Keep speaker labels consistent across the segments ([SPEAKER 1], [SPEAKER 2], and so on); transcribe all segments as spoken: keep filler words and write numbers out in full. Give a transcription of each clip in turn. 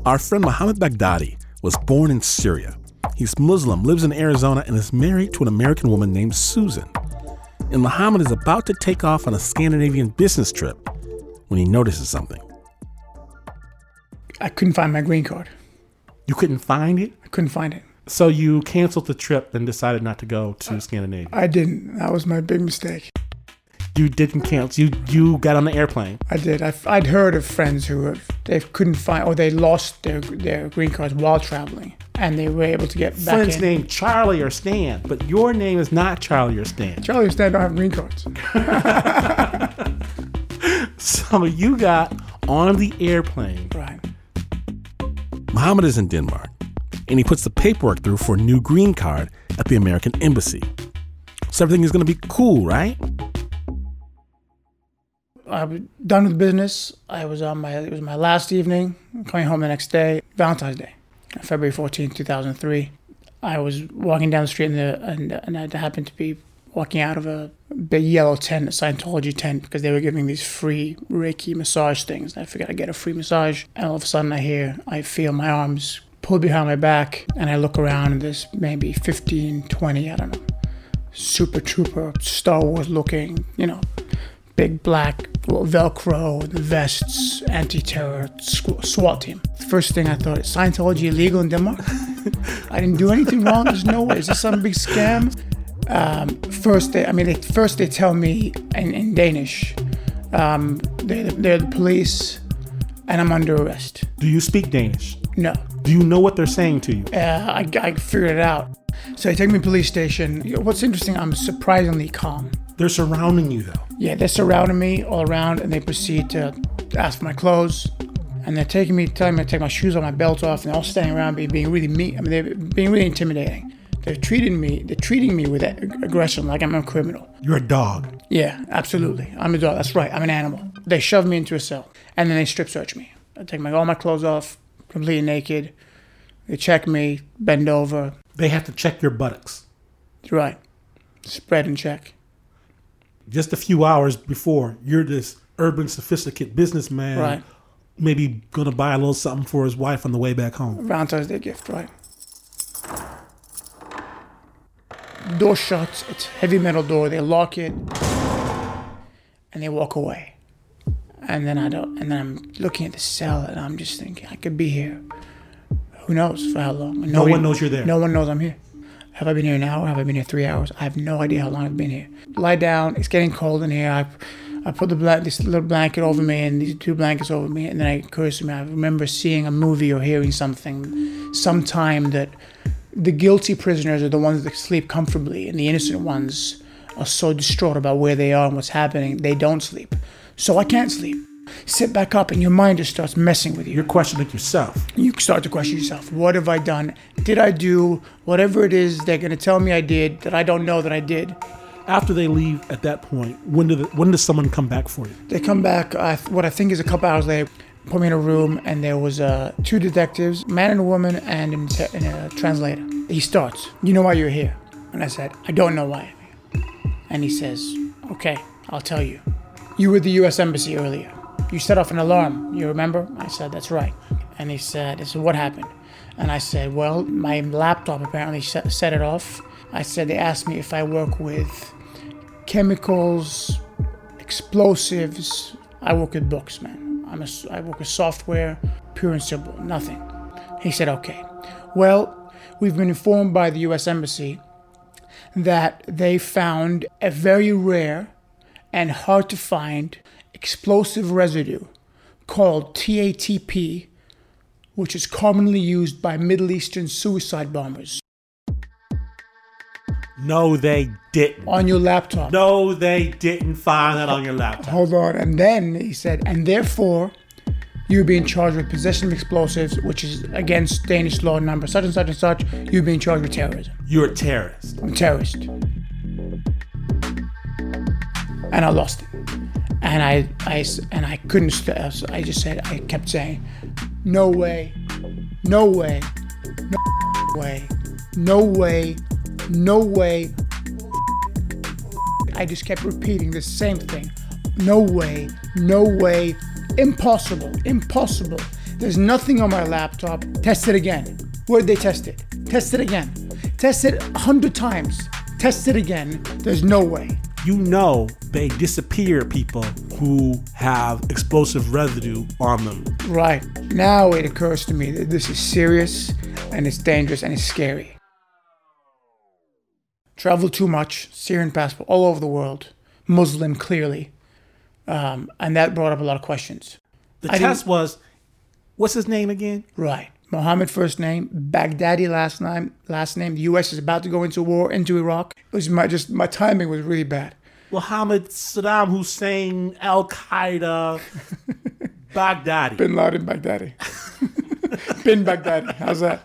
[SPEAKER 1] Our friend Mohammed Baghdadi was born in Syria. He's Muslim, lives in Arizona, and is married to an American woman named Susan. And Mohammed is about to take off on a Scandinavian business trip when he notices something.
[SPEAKER 2] I couldn't find my green card.
[SPEAKER 1] You couldn't find it?
[SPEAKER 2] I couldn't find it.
[SPEAKER 1] So you canceled the trip and decided not to go to Scandinavia?
[SPEAKER 2] I didn't. That was my big mistake.
[SPEAKER 1] You didn't cancel. You you got on the airplane.
[SPEAKER 2] I did. I, I'd heard of friends who have, they couldn't find, or they lost their their green cards while traveling, and they were able to get back
[SPEAKER 1] Friends
[SPEAKER 2] in.
[SPEAKER 1] named Charlie or Stan, but your name is not Charlie or Stan.
[SPEAKER 2] Charlie or Stan don't have green cards.
[SPEAKER 1] So you got on the airplane.
[SPEAKER 2] Right.
[SPEAKER 1] Mohammed is in Denmark, and he puts the paperwork through for a new green card at the American embassy. So everything is going to be cool, right?
[SPEAKER 2] I was done with business. I was on my, it was my last evening, coming home the next day, Valentine's Day, February fourteenth, two thousand three. I was walking down the street and, the, and, and I happened to be walking out of a big yellow tent, a Scientology tent, because they were giving these free Reiki massage things. I figured I'd get a free massage. And all of a sudden I hear, I feel my arms pulled behind my back, and I look around and there's maybe fifteen, twenty, I don't know, Super Trooper, Star Wars looking, you know, big black Velcro, vests, anti-terror, SWAT team. First thing I thought, is Scientology illegal in Denmark? I didn't do anything wrong. There's no way. Is this some big scam? Um, first, they, I mean, they, first they tell me in, in Danish, um, they're, they're the police, and I'm under arrest.
[SPEAKER 1] Do you speak Danish?
[SPEAKER 2] No.
[SPEAKER 1] Do you know what they're saying to you?
[SPEAKER 2] Uh, I, I figured it out. So they take me to the police station. What's interesting, I'm surprisingly calm.
[SPEAKER 1] They're surrounding you, though.
[SPEAKER 2] Yeah, they're surrounding me all around, and they proceed to ask for my clothes. And they're taking me, telling me to take my shoes off, my belt off, and they're all standing around me, being really mean. I mean, they're being really intimidating. They're treating me, they're treating me with aggression like I'm a criminal.
[SPEAKER 1] You're a dog.
[SPEAKER 2] Yeah, absolutely. I'm a dog. That's right. I'm an animal. They shove me into a cell, and then they strip search me. I take my all my clothes off, completely naked. They check me, bend over.
[SPEAKER 1] They have to check your buttocks.
[SPEAKER 2] Right. Spread and check.
[SPEAKER 1] Just a few hours before, you're this urban, sophisticated businessman,
[SPEAKER 2] right?
[SPEAKER 1] Maybe going to buy a little something for his wife on the way back home.
[SPEAKER 2] Valentine's Day gift, right? Door shuts. It's a heavy metal door. They lock it, and they walk away. And then I don't. And then I'm looking at the cell, and I'm just thinking, I could be here. Who knows for how long?
[SPEAKER 1] No one knows you're there.
[SPEAKER 2] No one knows I'm here. Have I been here an hour? Have I been here three hours? I have no idea how long I've been here. Lie down. It's getting cold in here. I, I put the bla- this little blanket over me and these two blankets over me, and then it occurs to me, I remember seeing a movie or hearing something sometime that the guilty prisoners are the ones that sleep comfortably, and the innocent ones are so distraught about where they are and what's happening, they don't sleep. So I can't sleep. Sit back up, and your mind just starts messing with you.
[SPEAKER 1] You're questioning yourself.
[SPEAKER 2] You start to question yourself. What have I done? Did I do whatever it is they're going to tell me I did that I don't know that I did?
[SPEAKER 1] After they leave at that point, when do the, when does someone come back for you?
[SPEAKER 2] They come back, uh, what I think is a couple hours later, put me in a room, and there was uh, two detectives, a man and a woman, and, and a translator. He starts, you know why you're here? And I said, I don't know why I'm here. And he says, okay, I'll tell you. You were at the U S Embassy earlier. You set off an alarm, you remember? I said, that's right. And he said, he said, what happened? And I said, well, my laptop apparently set it off. I said, they asked me if I work with chemicals, explosives. I work with books, man. I'm a, I work with software, pure and simple, nothing. He said, okay. Well, we've been informed by the U S Embassy that they found a very rare and hard to find explosive residue called T A T P, which is commonly used by Middle Eastern suicide bombers.
[SPEAKER 1] No, they didn't.
[SPEAKER 2] On your laptop.
[SPEAKER 1] No, they didn't find that on your laptop.
[SPEAKER 2] Hold on. And then he said, and therefore, you're being charged with possession of explosives, which is against Danish law number such and such and such. You're being charged with terrorism.
[SPEAKER 1] You're a terrorist.
[SPEAKER 2] I'm a terrorist. And I lost it. And I, I, and I couldn't, st- I just said, I kept saying, no way, no way, no way, no way, no way. I just kept repeating the same thing. No way, no way, impossible, impossible. There's nothing on my laptop. Test it again. Where'd they test it? Test it again. Test it a hundred times. Test it again. There's no way.
[SPEAKER 1] You know they disappear people who have explosive residue on them.
[SPEAKER 2] Right. Now it occurs to me that this is serious and it's dangerous and it's scary. Travel too much, Syrian passport all over the world, Muslim clearly, um, and that brought up a lot of questions.
[SPEAKER 1] The
[SPEAKER 2] I
[SPEAKER 1] test was, what's his name again?
[SPEAKER 2] Right. Mohammed first name, Baghdadi last name. Last name. The U S is about to go into war into Iraq. It was my just my timing was really bad.
[SPEAKER 1] Mohammed Saddam Hussein, Al Qaeda, Baghdadi.
[SPEAKER 2] Bin Laden Baghdadi. Bin Baghdadi. How's that?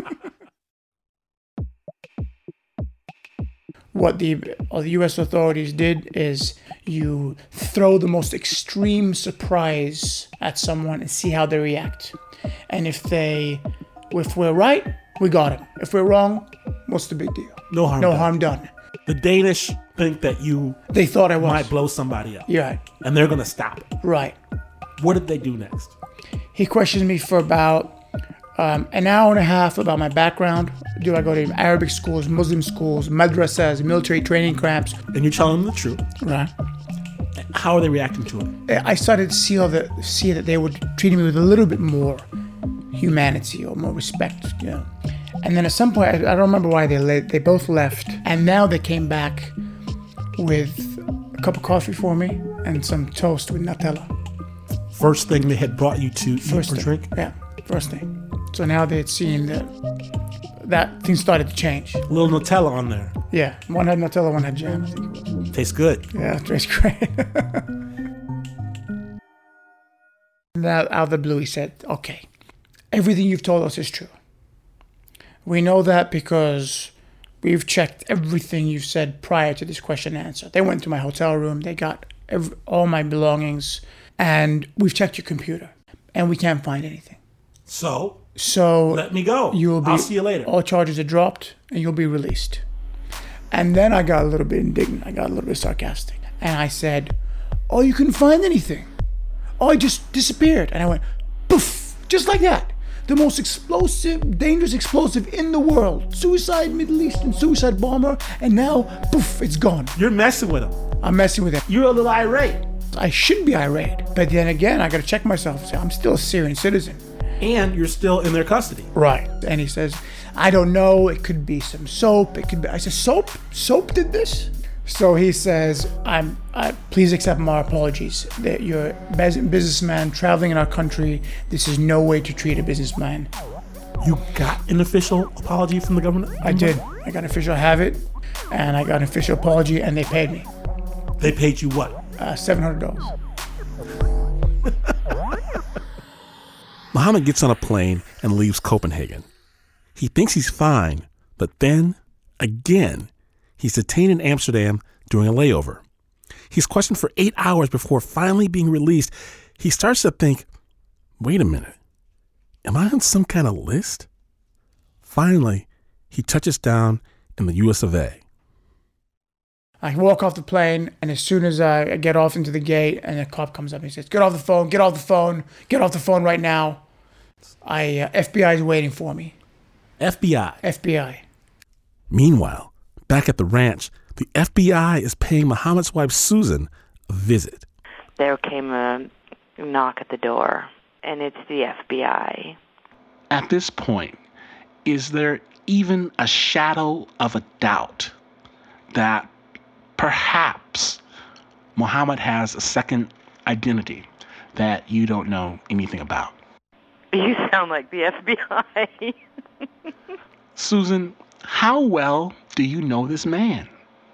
[SPEAKER 2] What the, uh, the U S authorities did is you throw the most extreme surprise at someone and see how they react. And if they, if we're right, we got him. If we're wrong, what's the big deal?
[SPEAKER 1] No harm
[SPEAKER 2] No
[SPEAKER 1] done.
[SPEAKER 2] harm done.
[SPEAKER 1] The Danish think that you
[SPEAKER 2] They thought I was.
[SPEAKER 1] might blow somebody up.
[SPEAKER 2] Yeah,
[SPEAKER 1] And they're going to stop it.
[SPEAKER 2] right.
[SPEAKER 1] What did they do next?
[SPEAKER 2] He questioned me for about um, an hour and a half about my background. Do I go to Arabic schools, Muslim schools, madrasas, military training camps?
[SPEAKER 1] And you're telling them the truth.
[SPEAKER 2] Right.
[SPEAKER 1] How are they reacting to it?
[SPEAKER 2] I started to see, all the, see that they were treating me with a little bit more humanity or more respect, you know. And then at some point, I, I don't remember why they le- they both left. And now they came back with a cup of coffee for me and some toast with Nutella.
[SPEAKER 1] First thing they had brought you to
[SPEAKER 2] First
[SPEAKER 1] eat or
[SPEAKER 2] thing.
[SPEAKER 1] drink?
[SPEAKER 2] Yeah, first thing. So now they had seen that that thing started to change.
[SPEAKER 1] A little Nutella on there.
[SPEAKER 2] Yeah, one had Nutella, one had jam, I think it was.
[SPEAKER 1] Tastes good.
[SPEAKER 2] Yeah, it tastes great. Now, out of the blue, he said, okay, everything you've told us is true. We know that because we've checked everything you've said prior to this question and answer. They went to my hotel room, they got every, all my belongings, and we've checked your computer, and we can't find anything.
[SPEAKER 1] So,
[SPEAKER 2] So
[SPEAKER 1] let me go.
[SPEAKER 2] You'll be,
[SPEAKER 1] I'll see you later.
[SPEAKER 2] All charges are dropped, and you'll be released. And then I got a little bit indignant. I got a little bit sarcastic. And I said, oh, you couldn't find anything. Oh, I just disappeared. And I went, poof, just like that. The most explosive, dangerous explosive in the world. Suicide Middle Eastern suicide bomber. And now, poof, it's gone.
[SPEAKER 1] You're messing with them.
[SPEAKER 2] I'm messing with it.
[SPEAKER 1] You're a little irate.
[SPEAKER 2] I should be irate. But then again, I got to check myself and say, I'm still a Syrian citizen.
[SPEAKER 1] And you're still in their custody.
[SPEAKER 2] Right. And he says, I don't know. It could be some soap. It could be. I said, soap? Soap did this? So he says, I'm. I, please accept my apologies. That you're a bus- businessman traveling in our country. This is no way to treat a businessman.
[SPEAKER 1] You got an official apology from the government?
[SPEAKER 2] I did. I got an official have it, and I got an official apology, and they paid me
[SPEAKER 1] They paid you what?
[SPEAKER 2] uh, seven hundred dollars.
[SPEAKER 1] Mohammed gets on a plane and leaves Copenhagen. He thinks he's fine, but then, again, he's detained in Amsterdam during a layover. He's questioned for eight hours before finally being released. He starts to think, wait a minute, am I on some kind of list? Finally, he touches down in the U S of A.
[SPEAKER 2] I walk off the plane, and as soon as I get off into the gate, and a cop comes up and he says, get off the phone, get off the phone, get off the phone right now. I uh, F B I is waiting for me.
[SPEAKER 1] F B I.
[SPEAKER 2] F B I.
[SPEAKER 1] Meanwhile, back at the ranch, the F B I is paying Mohammed's wife, Susan, a visit.
[SPEAKER 3] There came a knock at the door, and it's the F B I.
[SPEAKER 4] At this point, is there even a shadow of a doubt that perhaps Mohammed has a second identity that you don't know anything about?
[SPEAKER 3] You sound like the F B I.
[SPEAKER 4] Susan, how well do you know this man?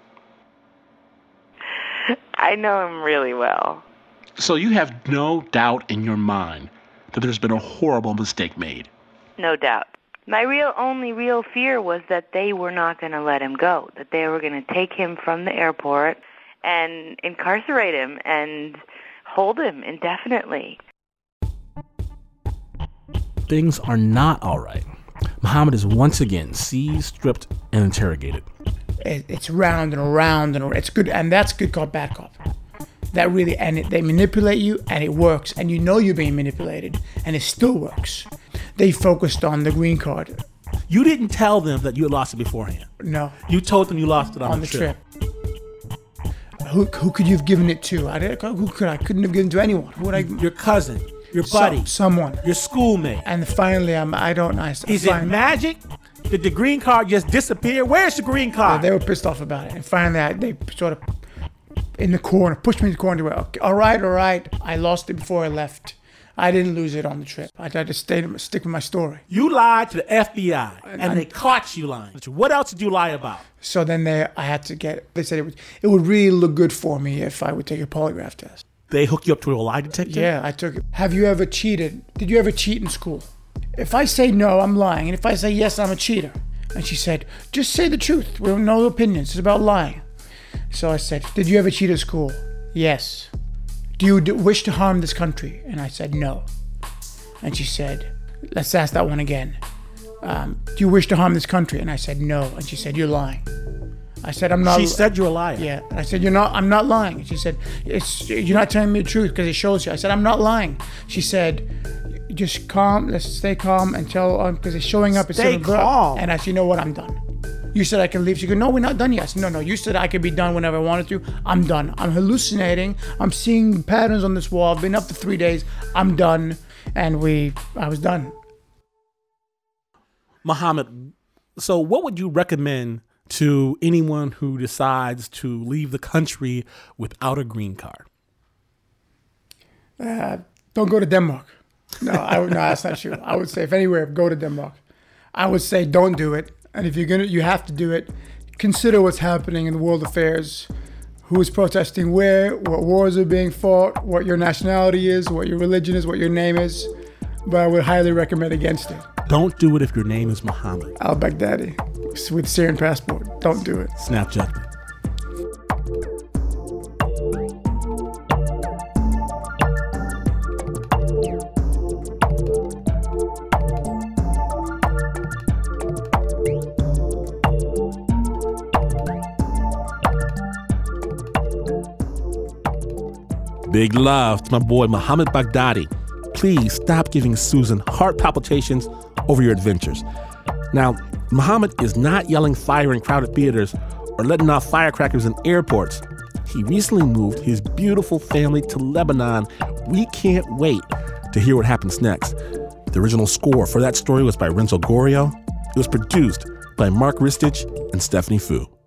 [SPEAKER 3] I know him really well.
[SPEAKER 4] So you have no doubt in your mind that there's been a horrible mistake made?
[SPEAKER 3] No doubt. My real only real fear was that they were not going to let him go, that they were going to take him from the airport and incarcerate him and hold him indefinitely.
[SPEAKER 1] Things are not all right. Mohammed is once again seized, stripped, and interrogated.
[SPEAKER 2] It, it's round and around and around. It's good, and that's good cop, bad cop. that really, and it, they manipulate you and it works, and you know you're being manipulated and it still works. They focused on the green card.
[SPEAKER 1] You didn't tell them that you had lost it beforehand.
[SPEAKER 2] No.
[SPEAKER 1] You told them you lost it on,
[SPEAKER 2] on
[SPEAKER 1] the,
[SPEAKER 2] the
[SPEAKER 1] trip.
[SPEAKER 2] trip. Who, who could you have given it to? I didn't, who could I couldn't have given it to anyone. Who would I?
[SPEAKER 1] Your cousin, your buddy,
[SPEAKER 2] Some, someone,
[SPEAKER 1] your schoolmate.
[SPEAKER 2] And finally, I'm. I don't. I,
[SPEAKER 1] Is it magic? Did the green card just disappear? Where's the green card?
[SPEAKER 2] They were pissed off about it, and finally, I, they sort of in the corner pushed me in the corner. They went, okay, all right, all right. I lost it before I left. I didn't lose it on the trip. I tried to stay, stick with my story.
[SPEAKER 1] You lied to the F B I, and,
[SPEAKER 2] and
[SPEAKER 1] they caught you lying. What else did you lie about?
[SPEAKER 2] So then they, I had to get. They said it would, it would really look good for me if I would take a polygraph test.
[SPEAKER 1] They hooked you up to a lie detector?
[SPEAKER 2] Yeah, I took it. Have you ever cheated? Did you ever cheat in school? If I say no, I'm lying, and if I say yes, I'm a cheater. And she said, just say the truth. We have no opinions. It's about lying. So I said, did you ever cheat at school? Yes. Do you do, wish to harm this country? And I said, no. And she said, let's ask that one again. Um, do you wish to harm this country? And I said, no. And she said, you're lying. I said, I'm not.
[SPEAKER 1] She said you're a liar.
[SPEAKER 2] Yeah. And I said, you're not, I'm not lying. And she said, it's, you're not telling me the truth because it shows you. I said, I'm not lying. She said, just calm, let's stay calm and tell, um, because it's showing up.
[SPEAKER 1] Stay
[SPEAKER 2] it's
[SPEAKER 1] calm.
[SPEAKER 2] And I said, you know what, I'm done. You said I can leave. She goes, no, we're not done yet. I said, no, no, you said I could be done whenever I wanted to. I'm done. I'm hallucinating. I'm seeing patterns on this wall. I've been up for three days. I'm done. And we, I was done.
[SPEAKER 1] Muhammad, so what would you recommend to anyone who decides to leave the country without a green card?
[SPEAKER 2] Uh, don't go to Denmark. No, I would, no, that's not true. I would say if anywhere, go to Denmark. I would say don't do it. And if you're gonna, you have to do it. Consider what's happening in the world affairs. Who is protesting where? What wars are being fought? What your nationality is? What your religion is? What your name is? But I would highly recommend against it.
[SPEAKER 1] Don't do it if your name is Muhammad.
[SPEAKER 2] Al-Baghdadi with Syrian passport. Don't do it.
[SPEAKER 1] Snap judgment. Big love to my boy Muhammad Baghdadi. Please stop giving Susan heart palpitations over your adventures. Now, Muhammad is not yelling fire in crowded theaters or letting off firecrackers in airports. He recently moved his beautiful family to Lebanon. We can't wait to hear what happens next. The original score for that story was by Renzo Gorio. It was produced by Mark Ristich and Stephanie Fu.